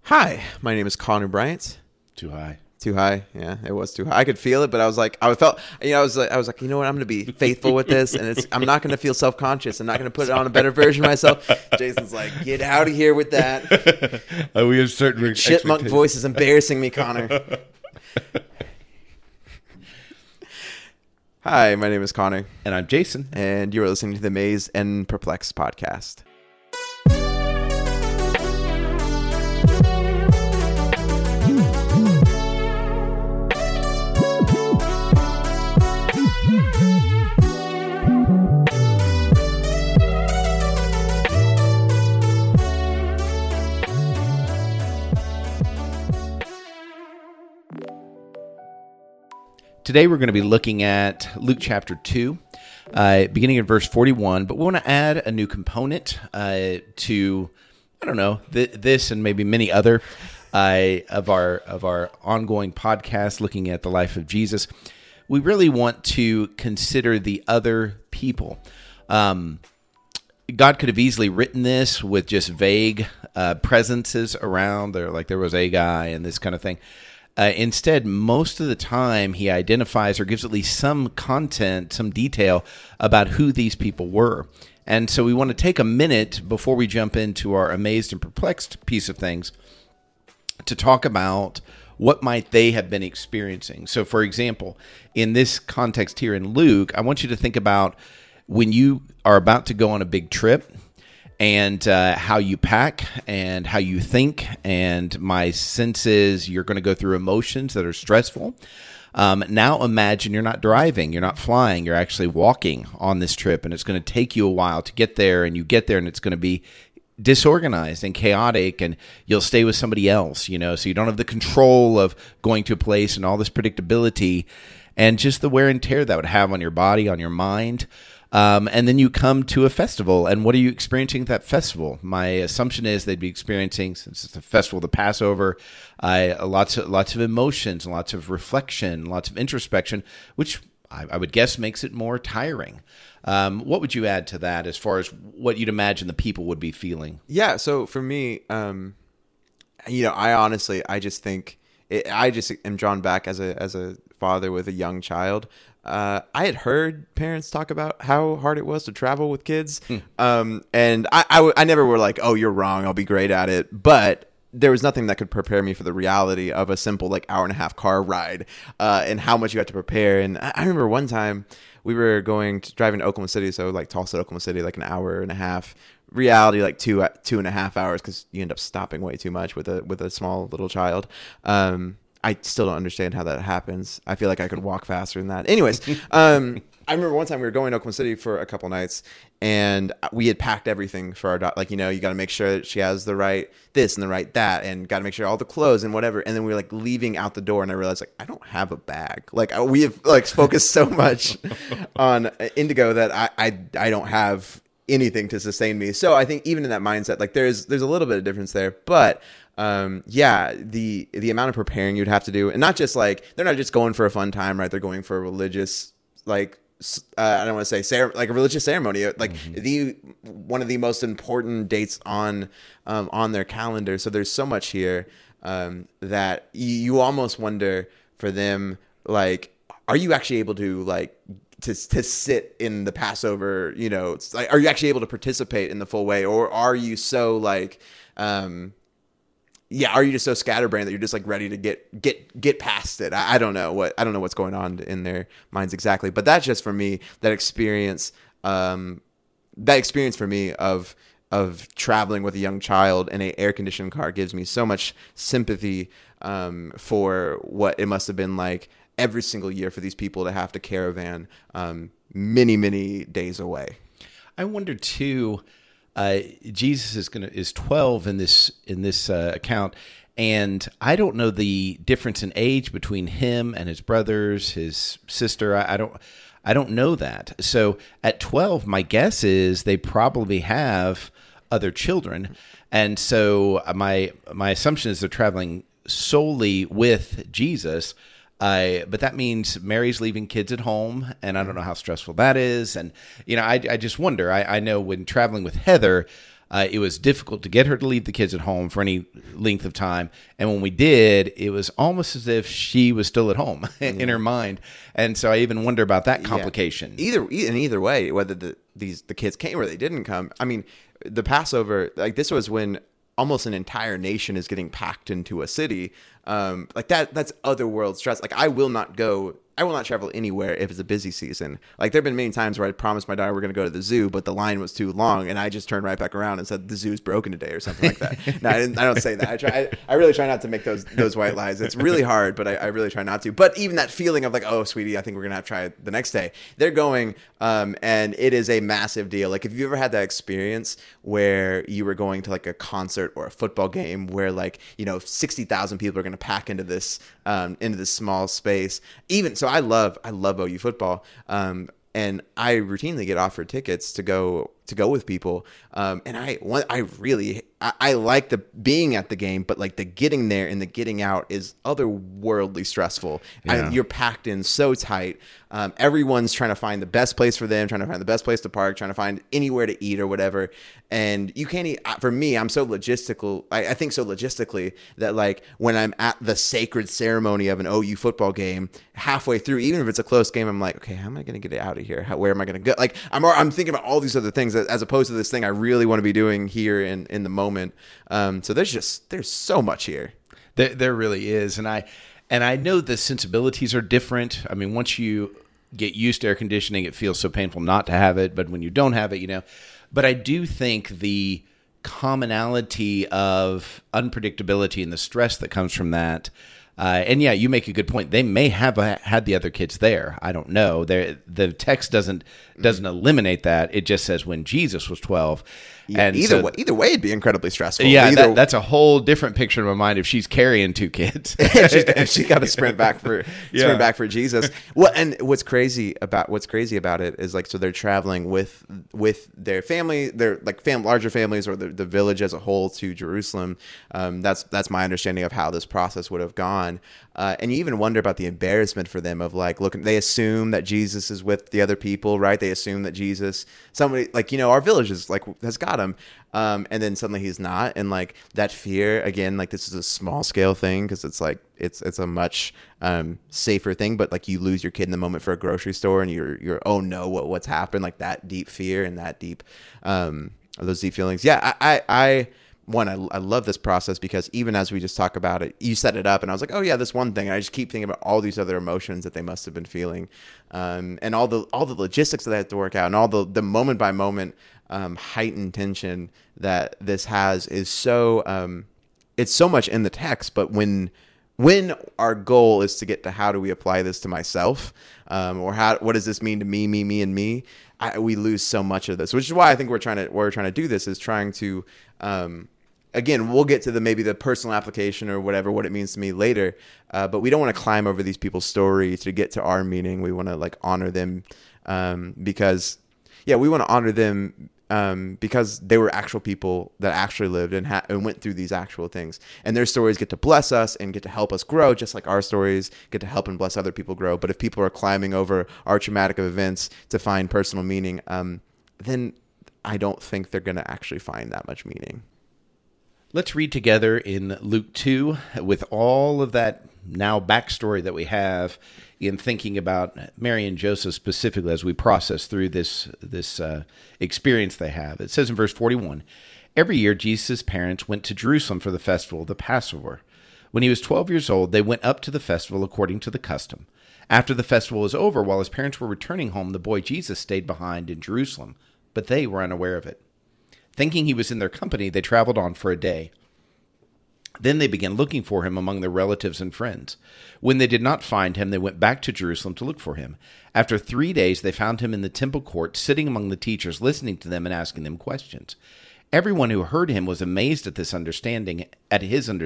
Hi, my name is Connor Bryant. Too high. Too high, yeah, it was too high. I could feel it, but I was like, I was like, you know what? I'm going to be faithful with this, and I'm not going to feel self conscious. I'm not going to put it on a better version of myself. Jason's like, get out of here with that. We have certain Chipmunk voice is embarrassing me, Connor. Hi, my name is Connor, and I'm Jason, and you are listening to the Amazed and Perplexed podcast. Today we're going to be looking at Luke chapter 2, beginning in verse 41, but we want to add a new component to, this and maybe many other of our ongoing podcast looking at the life of Jesus. We really want to consider the other people. God could have easily written this with just vague presences around, there was a guy and this kind of thing. Instead, most of the time, he identifies or gives at least some content, some detail about who these people were. And so we want to take a minute before we jump into our amazed and perplexed piece of things to talk about what might they have been experiencing. So, for example, in this context here in Luke, I want you to think about when you are about to go on a big trip, and how you pack and how you think. And my sense is you're going to go through emotions that are stressful. Now imagine you're not driving, you're not flying, you're actually walking on this trip, and it's going to take you a while to get there, and you get there and it's going to be disorganized and chaotic, and you'll stay with somebody else, so you don't have the control of going to a place and all this predictability and just the wear and tear that would have on your body, on your mind. And then you come to a festival, and what are you experiencing at that festival? My assumption is they'd be experiencing, since it's the festival of the Passover, lots of emotions, lots of reflection, lots of introspection, which I would guess makes it more tiring. What would you add to that as far as what you'd imagine the people would be feeling? Yeah, so for me, I just think I just am drawn back as a father with a young child. I had heard parents talk about how hard it was to travel with kids. And I never were like, oh, you're wrong, I'll be great at it. But there was nothing that could prepare me for the reality of a simple hour and a half car ride and how much you had to prepare. And I remember one time we were driving to Oklahoma City. So Tulsa, Oklahoma City, an hour and a half. Reality, 2.5 hours, because you end up stopping way too much with a small little child. I still don't understand how that happens. I feel like I could walk faster than that. Anyways, I remember one time we were going to Oklahoma City for a couple nights, and we had packed everything for our daughter. You got to make sure that she has the right this and the right that, and got to make sure all the clothes and whatever. And then we were leaving out the door, and I realized I don't have a bag. We have focused so much on Indigo that I don't have anything to sustain me. So I think even in that mindset, there's a little bit of difference there, but the amount of preparing you'd have to do, and not just they're not just going for a fun time, right? They're going for a religious, I don't want to say a religious ceremony, one of the most important dates on their calendar. So there's so much here that you almost wonder for them, are you actually able to to sit in the Passover? Are you actually able to participate in the full way, or are you so are you just so scatterbrained that you're just ready to get past it? I don't know what's going on in their minds exactly, but that's just for me that experience for me of traveling with a young child in an air conditioned car gives me so much sympathy for what it must have been like every single year for these people to have to caravan many days away. I wonder too. Jesus is 12 in this account, and I don't know the difference in age between him and his brothers, his sister. I don't know that. So at 12, my guess is they probably have other children, and so my assumption is they're traveling solely with Jesus. But that means Mary's leaving kids at home, and I don't know how stressful that is. And, I just wonder. I know when traveling with Heather, It was difficult to get her to leave the kids at home for any length of time. And when we did, it was almost as if she was still at home in her mind. And so I even wonder about that complication. Either way, whether the kids came or they didn't come. I mean, the Passover, like this was when almost an entire nation is getting packed into a city. Like that's otherworld stress. Like I will not travel anywhere if it's a busy season. Like there've been many times where I promised my daughter we're going to go to the zoo, but the line was too long, and I just turned right back around and said the zoo's broken today or something like that. No, I don't say that. I really try not to make those white lies. It's really hard, but I really try not to. But even that feeling of like, oh, sweetie, I think we're going to have to try it the next day. They're going, and it is a massive deal. Like if you ever had that experience where you were going to like a concert or a football game where like 60,000 people are going to pack into this small space. Even so, I love OU football, and I routinely get offered tickets to go with people, and I like the being at the game, but like the getting there and the getting out is otherworldly stressful. Yeah. You're packed in so tight. Everyone's trying to find the best place for them, trying to find the best place to park, trying to find anywhere to eat or whatever. And you can't eat. For me, I'm so logistical. I think so logistically that like when I'm at the sacred ceremony of an OU football game, halfway through, even if it's a close game, I'm like, okay, how am I going to get out of here? Where am I going to go? Like I'm thinking about all these other things as opposed to this thing I really want to be doing here in the moment. So there's so much here. There really is, and I know the sensibilities are different. I mean, once you get used to air conditioning, it feels so painful not to have it. But when you don't have it, But I do think the commonality of unpredictability and the stress that comes from that. And yeah, you make a good point. They may have had the other kids there. I don't know. The text doesn't eliminate that. It just says when Jesus was 12. Yeah, and either way, it'd be incredibly stressful. Yeah, that's a whole different picture in my mind if she's carrying two kids. she's got to sprint back for Jesus. Well, and what's crazy about it is like, so they're traveling with their family, their like larger families or the village as a whole to Jerusalem. That's my understanding of how this process would have gone. And you even wonder about the embarrassment for them of like, look, they assume that Jesus is with the other people, right? They assume that somebody like, our village is like, has got him. And then suddenly he's not. And like that fear again, like this is a small scale thing. Cause it's like, it's a much, safer thing, but like you lose your kid in the moment for a grocery store and you're, oh no, what's happened? Like that deep fear and that deep, those deep feelings. Yeah. I love this process because even as we just talk about it, you set it up and I was like, oh yeah, this one thing. And I just keep thinking about all these other emotions that they must have been feeling. And all the logistics that they have to work out and all the moment by moment, heightened tension that this has is so, it's so much in the text, but when our goal is to get to how do we apply this to myself, or what does this mean to me, and me, we lose so much of this, which is why I think we're trying to do this is trying to, again, we'll get to maybe the personal application or whatever, what it means to me later. But we don't want to climb over these people's story to get to our meaning. We want to like honor them, because we want to honor them, because they were actual people that actually lived and went through these actual things, and their stories get to bless us and get to help us grow, just like our stories get to help and bless other people grow. But if people are climbing over our traumatic events to find personal meaning, then I don't think they're going to actually find that much meaning. Let's read together in Luke 2 with all of that now backstory that we have in thinking about Mary and Joseph specifically as we process through this experience they have. It says in verse 41, every year Jesus' parents went to Jerusalem for the festival of the Passover. When he was 12 years old, they went up to the festival according to the custom. After the festival was over, while his parents were returning home, the boy Jesus stayed behind in Jerusalem, but they were unaware of it. Thinking he was in their company, they traveled on for a day. Then they began looking for him among their relatives and friends. When they did not find him, they went back to Jerusalem to look for him. After 3 days, they found him in the temple court, sitting among the teachers, listening to them and asking them questions. Everyone who heard him was amazed at his understanding and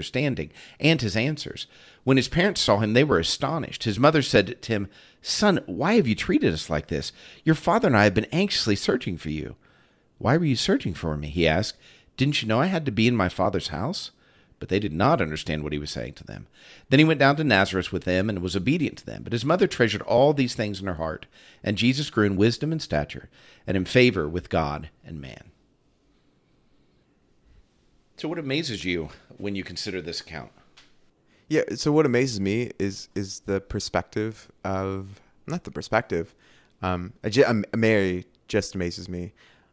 his answers. When his parents saw him, they were astonished. His mother said to him, "Son, why have you treated us like this? Your father and I have been anxiously searching for you." "Why were you searching for me?" he asked. "Didn't you know I had to be in my father's house?" But they did not understand what he was saying to them. Then he went down to Nazareth with them and was obedient to them. But his mother treasured all these things in her heart. And Jesus grew in wisdom and stature and in favor with God and man. So what amazes you when you consider this account? Yeah. So what amazes me is the perspective of, not the perspective. Mary just amazes me.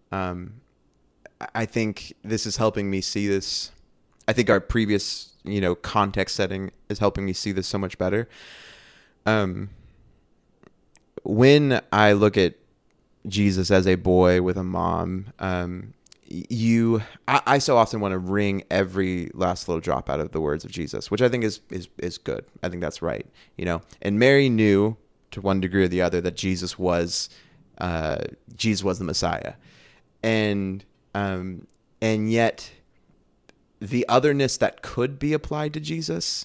I think this is helping me see this. I think our previous, context setting is helping me see this so much better. When I look at Jesus as a boy with a mom, I so often want to wring every last little drop out of the words of Jesus, which I think is good. I think that's right, And Mary knew to one degree or the other that Jesus was the Messiah, and yet the otherness that could be applied to Jesus,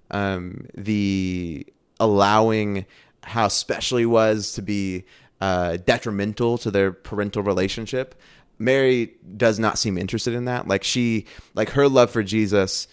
the allowing how special he was to be detrimental to their parental relationship. Mary does not seem interested in that. Like her love for Jesus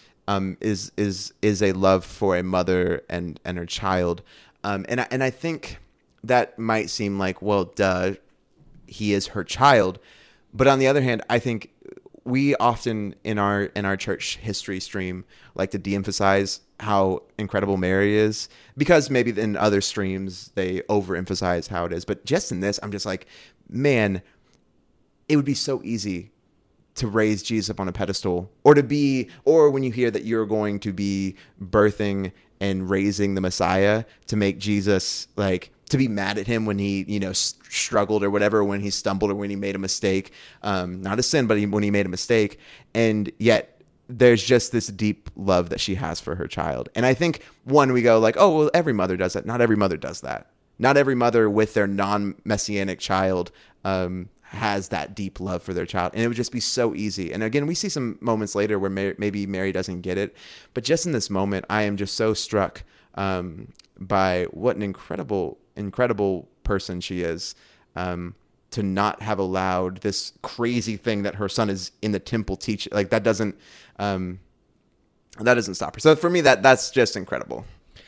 is a love for a mother and her child. And I think that might seem like, well, duh, he is her child. But on the other hand, I think we often in our church history stream like to de-emphasize how incredible Mary is, because maybe in other streams they overemphasize how it is. But just in this, I'm just like, man, it would be so easy to raise Jesus up on a pedestal, or when you hear that you're going to be birthing and raising the Messiah, to make Jesus to be mad at him when he, struggled or whatever, when he stumbled or when he made a mistake, not a sin, but when he made a mistake. And yet there's just this deep love that she has for her child. And I think we go like, oh, well, every mother does that. Not every mother does that. Not every mother with their non-messianic child, has that deep love for their child. And it would just be so easy. And again, we see some moments later where maybe Mary doesn't get it, but just in this moment, I am just so struck, by what an incredible person she is, to not have allowed this crazy thing that her son is in the temple teaching. Like that doesn't stop her. So for me, that's just incredible.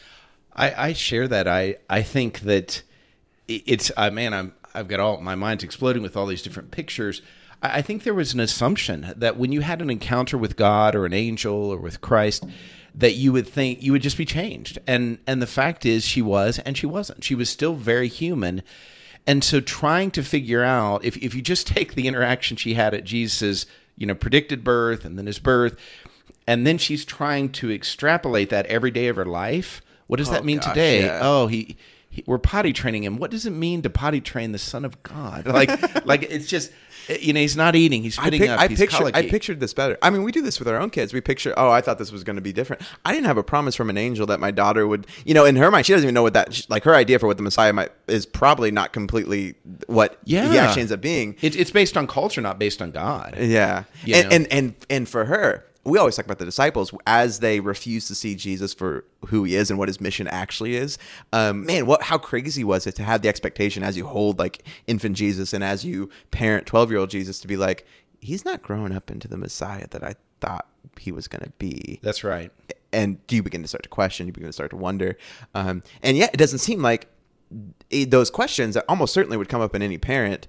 I share that. I think that it's, I've got my mind's exploding with all these different pictures. I think there was an assumption that when you had an encounter with God or an angel or with Christ, that you would think you would just be changed. And the fact is she was, and she wasn't. She was still very human. And so trying to figure out, if you just take the interaction she had at Jesus' predicted birth and then his birth, and then she's trying to extrapolate that every day of her life. What does that mean today? Yeah. Oh, we're potty training him. What does it mean to potty train the Son of God? Like it's just, he's not eating. He's spitting up. I pictured this better. I mean, we do this with our own kids. We picture, I thought this was going to be different. I didn't have a promise from an angel that my daughter would, in her mind, she doesn't even know what her idea for what the Messiah is probably not completely what he actually ends up being. It's based on culture, not based on God. Yeah. And for her, we always talk about the disciples as they refuse to see Jesus for who he is and what his mission actually is. How crazy was it to have the expectation as you hold infant Jesus and as you parent 12-year-old Jesus to be like, he's not growing up into the Messiah that I thought he was going to be. That's right. And you begin to start to question, you begin to start to wonder. And yet it doesn't seem like those questions that almost certainly would come up in any parent,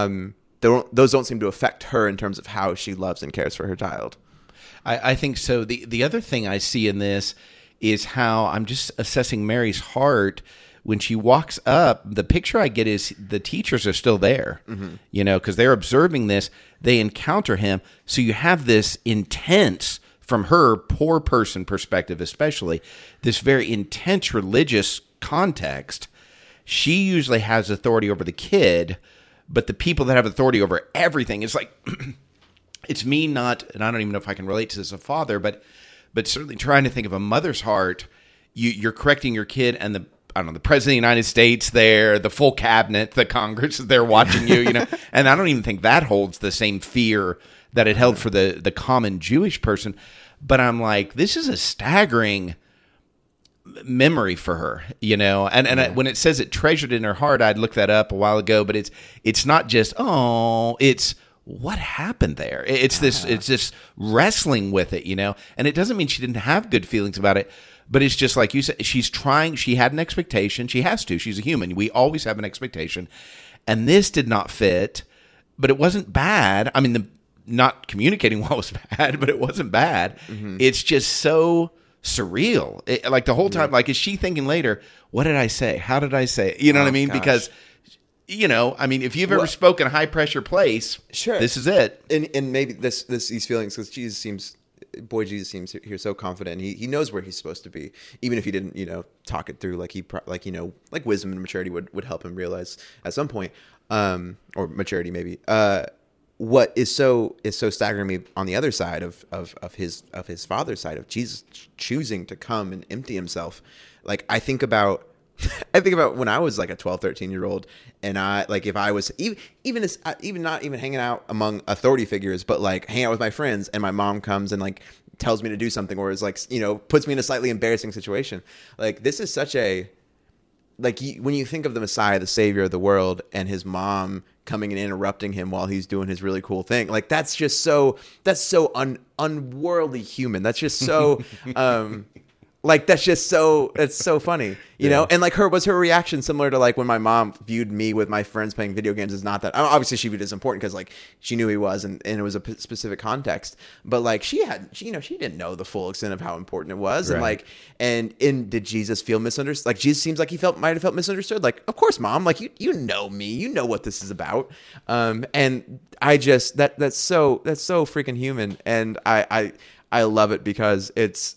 those don't seem to affect her in terms of how she loves and cares for her child. I think so. The other thing I see in this is how I'm just assessing Mary's heart when she walks up. The picture I get is the teachers are still there, because they're observing this. They encounter him. So you have this intense, from her poor person perspective especially, this very intense religious context. She usually has authority over the kid, but the people that have authority over everything, it's like... It's me not, and I don't even know if I can relate to this as a father, but certainly trying to think of a mother's heart. You're correcting your kid, and the president of the United States there, the full cabinet, the Congress is there watching you, and I don't even think that holds the same fear that it held for the common Jewish person. But I'm like, this is a staggering memory for her, and when it says it treasured in her heart, I'd looked that up a while ago, but it's not just, it's what happened there. It's this wrestling with it, and it doesn't mean she didn't have good feelings about it, but it's just like you said, she had an expectation. She has to, she's a human. We always have an expectation, and this did not fit, but it wasn't bad. I mean, not communicating well was bad, but it wasn't bad. It's just so surreal. Like the whole time, like, is she thinking later, what did I say? How did I say it? You know what I mean? Gosh. Because, I mean, if you've ever spoken a high pressure place, Sure. this is it. And maybe these feelings, because Jesus seems here so confident. He knows where he's supposed to be, even if he didn't, talk it through like wisdom and maturity would help him realize at some point, or maturity maybe. What is so staggering me on the other side of his father's side, of Jesus choosing to come and empty himself. Like I think about when I was like a 12, 13-year-old, and if I was even not even hanging out among authority figures, but like hanging out with my friends, and my mom comes and like tells me to do something, or is like, puts me in a slightly embarrassing situation. Like this is such a, like when you think of the Messiah, the Savior of the world, and his mom coming and interrupting him while he's doing his really cool thing, like that's unworldly human. That's just so that's so funny, you know? And like her reaction similar to like when my mom viewed me with my friends playing video games? Is not that, obviously she viewed it as important because like she knew he was, and it was a specific context, but like she didn't know the full extent of how important it was. Right. And did Jesus feel misunderstood? Like Jesus seems like he might have felt misunderstood. Like, of course, Mom, like you know me, you know what this is about. And I just, that's so freaking human. And I love it because it's,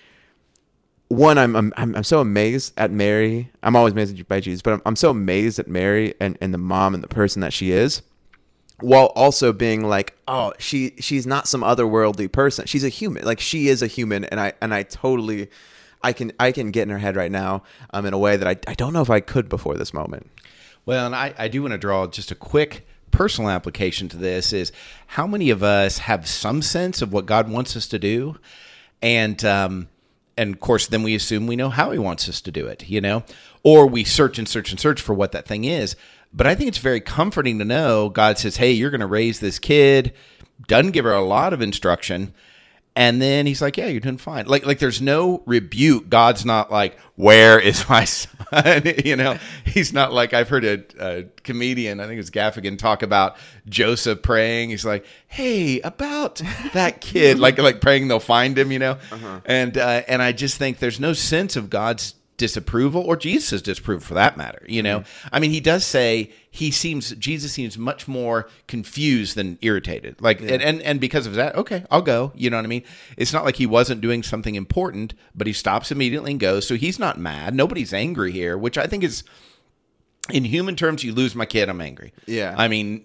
one, I'm so amazed at Mary. I'm always amazed by Jesus, but I'm so amazed at Mary and the mom and the person that she is, while also being like, oh, she's not some otherworldly person. She's a human. Like she is a human, and I totally, I can get in her head right now, in a way that I don't know if I could before this moment. Well, and I do want to draw just a quick personal application to this. Is how many of us have some sense of what God wants us to do, and of course, then we assume we know how he wants us to do it, or we search and search and search for what that thing is. But I think it's very comforting to know God says, hey, you're going to raise this kid, doesn't give her a lot of instruction. And then he's like, yeah, you're doing fine. Like there's no rebuke. God's not like, where is my son? He's not like, I've heard a comedian, I think it was Gaffigan, talk about Joseph praying. He's like, hey, about that kid, like praying they'll find him, Uh-huh. And I just think there's no sense of God's disapproval, or Jesus' disapproval for that matter. Mm-hmm. I mean, he does say Jesus seems much more confused than irritated. And because of that, okay, I'll go. You know what I mean? It's not like he wasn't doing something important, but he stops immediately and goes. So he's not mad. Nobody's angry here, which I think is, in human terms, you lose my kid, I'm angry. Yeah. I mean,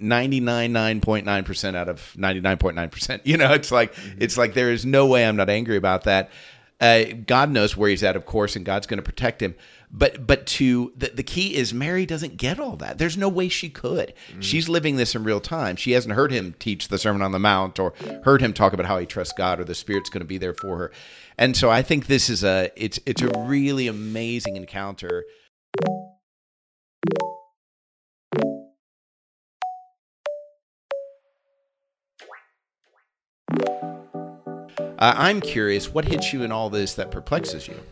99.9% out of 99.9%. It's like there is no way I'm not angry about that. God knows where he's at, of course, and God's going to protect him. But the key is Mary doesn't get all that. There's no way she could. Mm. She's living this in real time. She hasn't heard him teach the Sermon on the Mount, or heard him talk about how he trusts God, or the Spirit's going to be there for her. And so I think this is it's a really amazing encounter. I'm curious, what hits you in all this that perplexes you?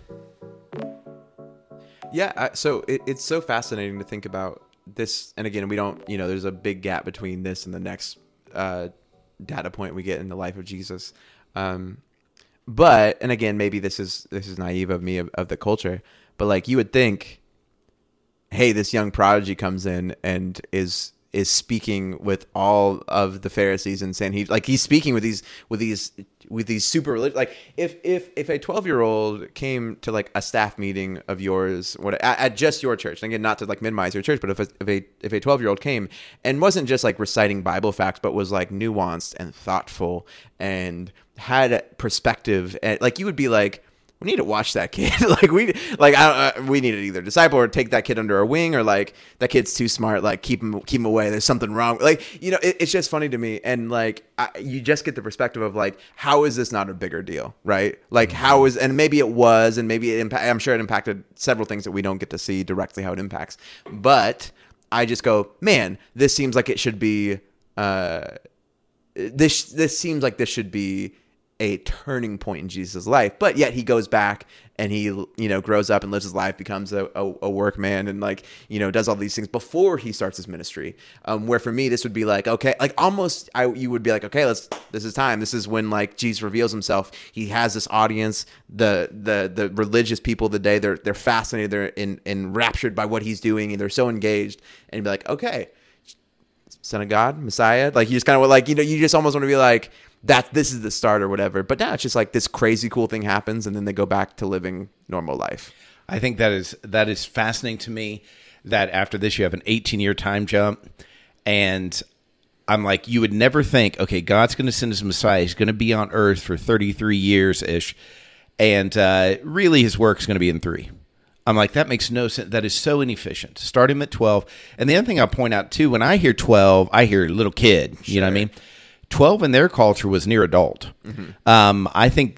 Yeah, so it's so fascinating to think about this. And again, we don't, there's a big gap between this and the next data point we get in the life of Jesus. But, and again, maybe this is naive of me, of the culture, but like you would think, hey, this young prodigy comes in and is speaking with all of the Pharisees and Sanhedrin. Like he's speaking with these super religious. Like if a 12-year-old came to like a staff meeting of yours, at just your church, and again, not to like minimize your church, but if a 12-year-old came and wasn't just like reciting Bible facts, but was like nuanced and thoughtful and had perspective, and like you would be like, we need to watch that kid. we need to either disciple or take that kid under our wing, or like that kid's too smart. Like keep him away. There's something wrong. Like, it's just funny to me. And like, you just get the perspective of like, how is this not a bigger deal? Right. Like and maybe it was, and maybe I'm sure it impacted several things that we don't get to see directly how it impacts. But I just go, man, this seems like it should be, this seems like this should be a turning point in Jesus' life. But yet he goes back and he, grows up and lives his life, becomes a workman, and does all these things before he starts his ministry. Where for me, this would be like, okay, like almost you would be like, okay, this is time. This is when like Jesus reveals himself. He has this audience, the religious people of the day, they're fascinated, they're enraptured by what he's doing, and they're so engaged. And you'd be like, okay, Son of God, Messiah. Like you just kind of like, you just almost want to be like, that this is the start or whatever. But now it's just like this crazy cool thing happens, and then they go back to living normal life. I think that is fascinating to me, that after this you have an 18-year time jump, and I'm like, you would never think, okay, God's going to send his Messiah. He's going to be on earth for 33 years-ish, and really his work is going to be in 3. I'm like, that makes no sense. That is so inefficient. Start him at 12. And the other thing I'll point out, too, when I hear 12, I hear little kid. You know what I mean? 12 in their culture was near adult. Mm-hmm. I think,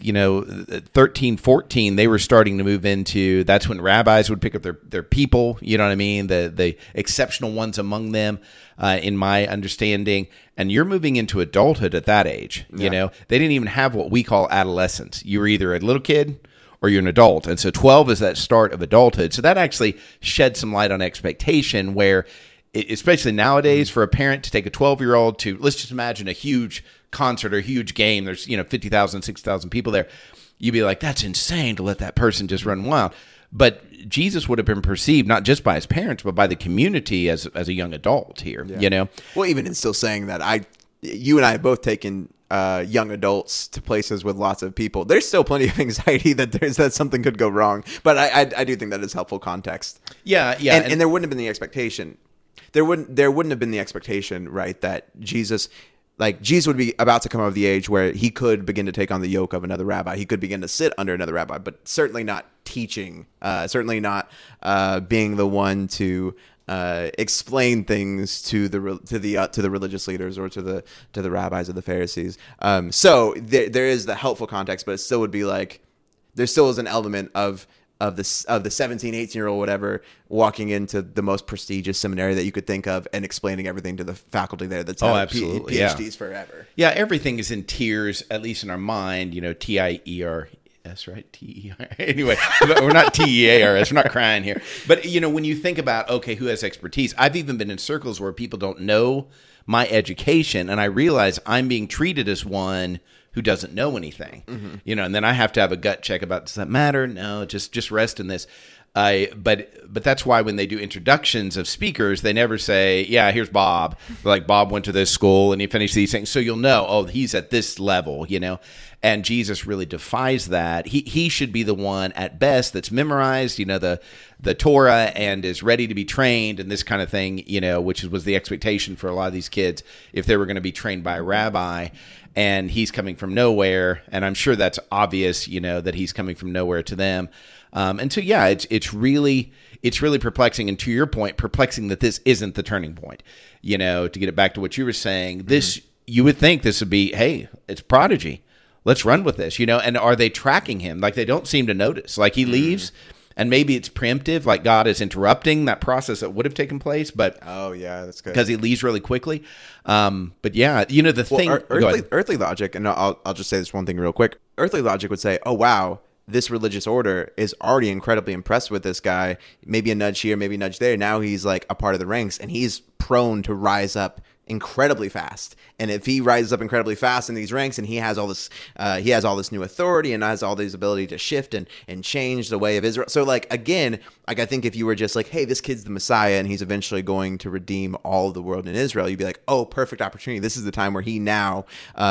13, 14, they were starting to move into, that's when rabbis would pick up their people, you know what I mean? The exceptional ones among them, in my understanding. And you're moving into adulthood at that age. Yeah. They didn't even have what we call adolescence. You were either a little kid or you're an adult. And so 12 is that start of adulthood. So that actually sheds some light on expectation, where especially nowadays, for a parent to take a 12-year-old to, let's just imagine a huge concert or a huge game. There's, 50,000, 60,000 people there. You'd be like, that's insane to let that person just run wild. But Jesus would have been perceived not just by his parents, but by the community as a young adult here, Well, even in still saying that, you and I have both taken young adults to places with lots of people. There's still plenty of anxiety that something could go wrong. But I do think that is helpful context. Yeah. And there wouldn't have been the expectation. There wouldn't have been the expectation, right, that Jesus would be about to come of the age where he could begin to take on the yoke of another rabbi. He could begin to sit under another rabbi, but certainly not teaching, certainly not being the one to explain things to the religious leaders or to the rabbis or the Pharisees. So there is the helpful context, but it still would be like there still is an element of the 17, 18-year-old, whatever, walking into the most prestigious seminary that you could think of and explaining everything to the faculty there that's had PhDs forever. Yeah, everything is in tiers, at least in our mind, TIERS, right? TER. Anyway, we're not TEARS. We're not crying here. But, when you think about, okay, who has expertise? I've even been in circles where people don't know my education, and I realize I'm being treated as one who doesn't know anything, and then I have to have a gut check about, does that matter? No, just rest in this. But that's why when they do introductions of speakers, they never say, yeah, here's Bob. Like, Bob went to this school and he finished these things. So you'll know, oh, he's at this level, and Jesus really defies that. He should be the one at best that's memorized, the Torah, and is ready to be trained and this kind of thing, which was the expectation for a lot of these kids if they were going to be trained by a rabbi. And he's coming from nowhere, and I'm sure that's obvious, that he's coming from nowhere to them. And so, yeah, it's really perplexing. And to your point, perplexing that this isn't the turning point. To get it back to what you were saying, this you would think this would be, hey, it's Prodigy. Let's run with this, And are they tracking him? Like, they don't seem to notice. Like, he leaves. And maybe it's preemptive, like God is interrupting that process that would have taken place. But oh yeah, that's good, because he leaves really quickly. But yeah, thing. Earthly logic, and I'll just say this one thing real quick. Earthly logic would say, oh wow, this religious order is already incredibly impressed with this guy. Maybe a nudge here, maybe a nudge there. Now he's like a part of the ranks, and he's prone to rise up incredibly fast. And if he rises up incredibly fast in these ranks, and he has all this new authority and has all this ability to shift and change the way of Israel. So like, again, like, I think if you were just like, hey, this kid's the Messiah and he's eventually going to redeem all of the world in Israel, you'd be like, oh, perfect opportunity. This is the time where he now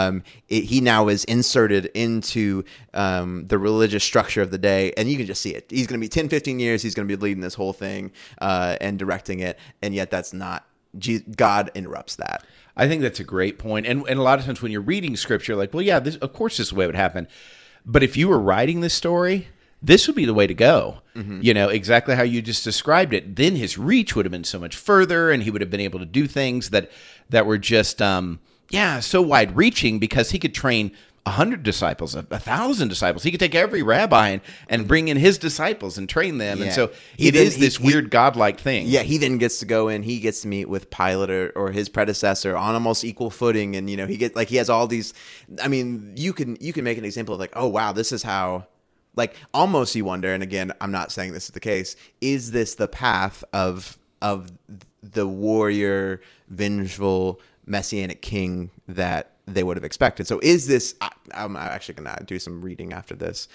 is inserted into the religious structure of the day. And you can just see it. He's going to be 10, 15 years. He's going to be leading this whole thing and directing it. And yet that's not, God interrupts that. I think that's a great point. And a lot of times when you're reading scripture, like, well, yeah, of course this is the way it would happen. But if you were writing this story, this would be the way to go. Exactly how you just described it. Then his reach would have been so much further, and he would have been able to do things that were just, so wide-reaching, because he could train 100 disciples, 1,000 disciples. He could take every rabbi and bring in his disciples and train them. Yeah. And so it is this weird godlike thing. Yeah, he then gets to go in. He gets to meet with Pilate or his predecessor on almost equal footing, and he has all these. I mean, you can make an example of like, oh wow, this is how. Like almost you wonder, and again, I'm not saying this is the case. Is this the path of the warrior, vengeful, messianic king that they would have expected? So is this, I'm actually going to do some reading after this.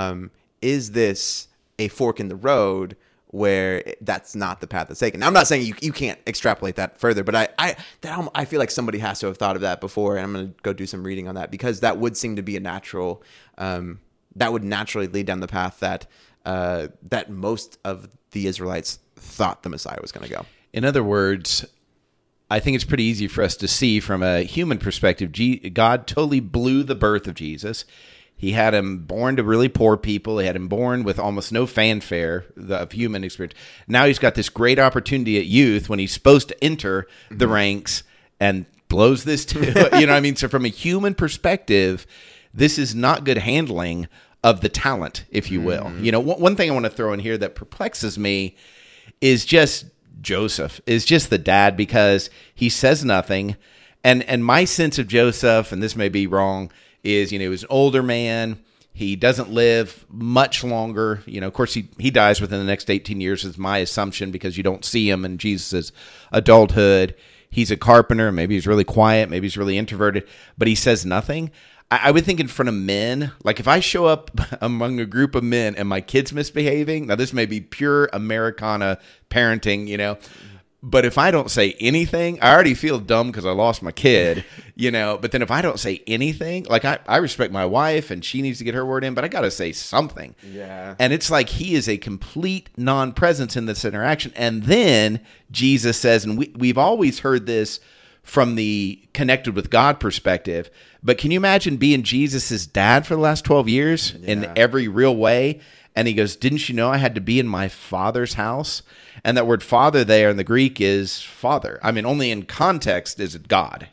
Is this a fork in the road where that's not the path that's taken? Now, I'm not saying you can't extrapolate that further, but I feel like somebody has to have thought of that before, and I'm going to go do some reading on that, because that would seem to be a natural, that would naturally lead down the path that most of the Israelites thought the Messiah was going to go. In other words, I think it's pretty easy for us to see from a human perspective, God totally blew the birth of Jesus. He had him born to really poor people. He had him born with almost no fanfare of human experience. Now he's got this great opportunity at youth when he's supposed to enter the ranks and blows this too. You know what I mean? So from a human perspective, this is not good handling of the talent, if you will. You know, one thing I want to throw in here that perplexes me is just Joseph is just the dad, because he says nothing. And my sense of Joseph, and this may be wrong, is, he was an older man. He doesn't live much longer. Of course, he dies within the next 18 years is my assumption, because you don't see him in Jesus' adulthood. He's a carpenter. Maybe he's really quiet. Maybe he's really introverted, but he says nothing. I would think in front of men, like if I show up among a group of men and my kid's misbehaving, now this may be pure Americana parenting, but if I don't say anything, I already feel dumb because I lost my kid, but then if I don't say anything, like I respect my wife and she needs to get her word in, but I got to say something. Yeah. And it's like he is a complete non-presence in this interaction. And then Jesus says, and we've always heard this from the connected with God perspective, but can you imagine being Jesus's dad for the last 12 years in every real way? And he goes, didn't you know I had to be in my Father's house? And that word father there in the Greek is father. I mean, only in context is it God,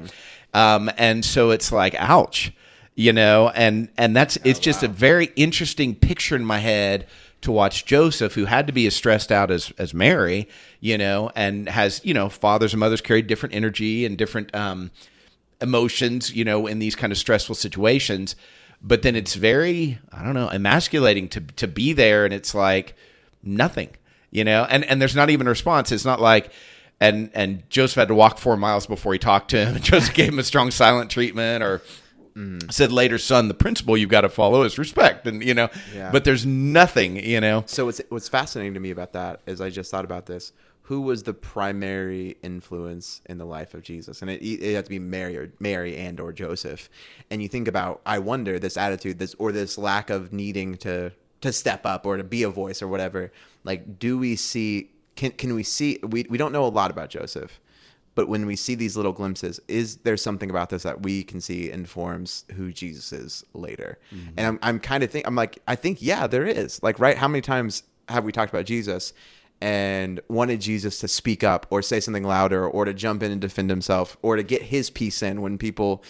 and so it's like, ouch, and it's just a very interesting picture in my head to watch Joseph, who had to be as stressed out as Mary, and has, fathers and mothers carry different energy and different emotions, in these kind of stressful situations. But then it's very, I don't know, emasculating to be there, and it's like nothing, and there's not even a response. It's not like, and Joseph had to walk 4 miles before he talked to him, and Joseph gave him a strong silent treatment, or said later, son, the principle you've got to follow is respect, and but there's nothing, So what's fascinating to me about that is, I just thought about this. Who was the primary influence in the life of Jesus? And it had to be Mary and or Joseph. And you think about, I wonder, this attitude, this lack of needing to step up or to be a voice or whatever. Like, do we see? Can we see? We don't know a lot about Joseph, but when we see these little glimpses, is there something about this that we can see informs who Jesus is later? Mm-hmm. And I'm kind of I think yeah, there is. Like, right? How many times have we talked about Jesus and wanted Jesus to speak up or say something louder, or to jump in and defend himself, or to get his piece in when people,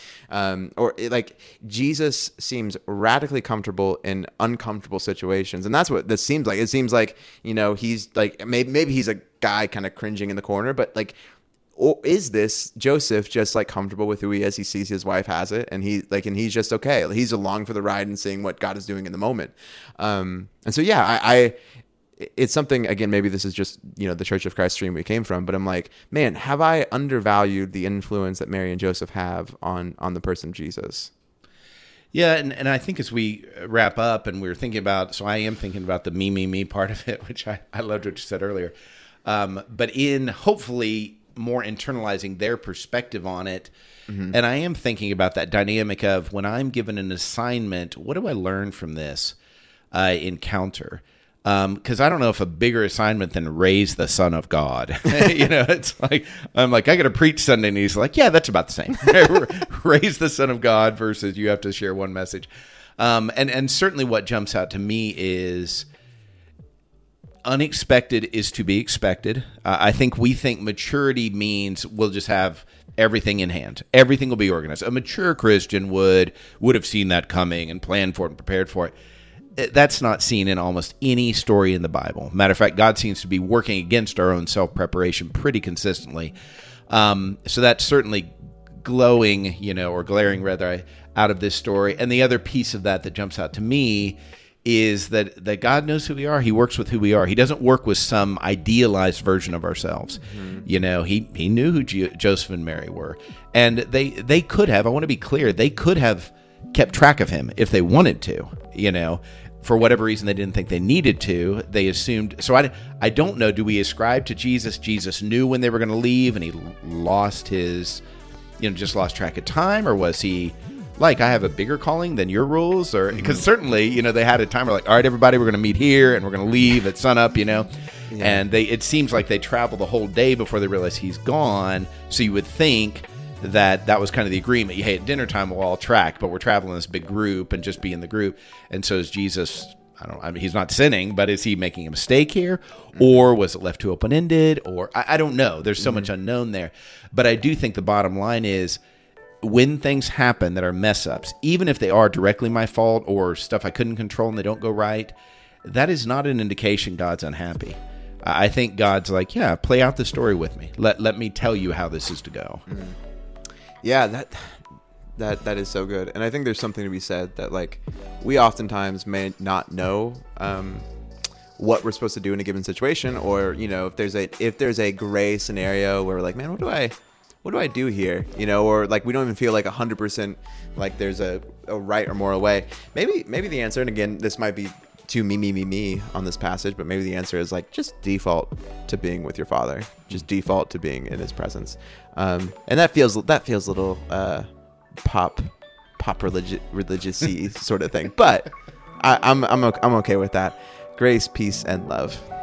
Jesus seems radically comfortable in uncomfortable situations. And that's what this seems like. It seems like, he's like, maybe he's a guy kind of cringing in the corner, but like, or is this Joseph just like comfortable with who he is? He sees his wife has it, and he's just okay. He's along for the ride and seeing what God is doing in the moment. And so, yeah, it's something, again, maybe this is just, the Church of Christ stream we came from, but I'm like, man, have I undervalued the influence that Mary and Joseph have on the person of Jesus? Yeah, and I think as we wrap up, and we're thinking about, so I am thinking about the me part of it, which I loved what you said earlier, but in hopefully more internalizing their perspective on it, and I am thinking about that dynamic of, when I'm given an assignment, what do I learn from this encounter? Because I don't know if a bigger assignment than raise the Son of God. It's like, I'm like, I got to preach Sunday, and he's like, yeah, that's about the same. Raise the Son of God versus you have to share one message. And certainly what jumps out to me is unexpected is to be expected. I think we think maturity means we'll just have everything in hand. Everything will be organized. A mature Christian would have seen that coming and planned for it and prepared for it. That's not seen in almost any story in the Bible. Matter of fact, God seems to be working against our own self-preparation pretty consistently. So that's certainly glowing, or glaring rather, out of this story. And the other piece of that jumps out to me is that God knows who we are. He works with who we are. He doesn't work with some idealized version of ourselves. Mm-hmm. He knew who Joseph and Mary were. And they could have, I want to be clear, they could have kept track of him if they wanted to, For whatever reason, they didn't think they needed to. They assumed. So I don't know, do we ascribe to Jesus? Jesus knew when they were going to leave and he lost his, just lost track of time? Or was he like, I have a bigger calling than your rules? Or because certainly, they had a time where like, all right, everybody, we're going to meet here and we're going to leave at sunup, Yeah. And it seems like they travel the whole day before they realize he's gone. So you would think that was kind of the agreement. Hey, at dinner time, we'll all track, but we're traveling this big group and just be in the group. And so is Jesus, he's not sinning, but is he making a mistake here? Or was it left too open-ended? Or I don't know. There's so much unknown there. But I do think the bottom line is when things happen that are mess-ups, even if they are directly my fault or stuff I couldn't control and they don't go right, that is not an indication God's unhappy. I think God's like, yeah, play out the story with me. Let me tell you how this is to go. Mm-hmm. Yeah, that is so good. And I think there's something to be said that like we oftentimes may not know what we're supposed to do in a given situation, or if there's a gray scenario where we're like, man, what do I do here? Or like we don't even feel like 100% like there's a right or moral way. Maybe the answer, and again, this might be too me on this passage, but maybe the answer is like just default to being with your Father, just default to being in His presence, and that feels a little pop religious-y sort of thing, but I'm okay with that. Grace, peace, and love.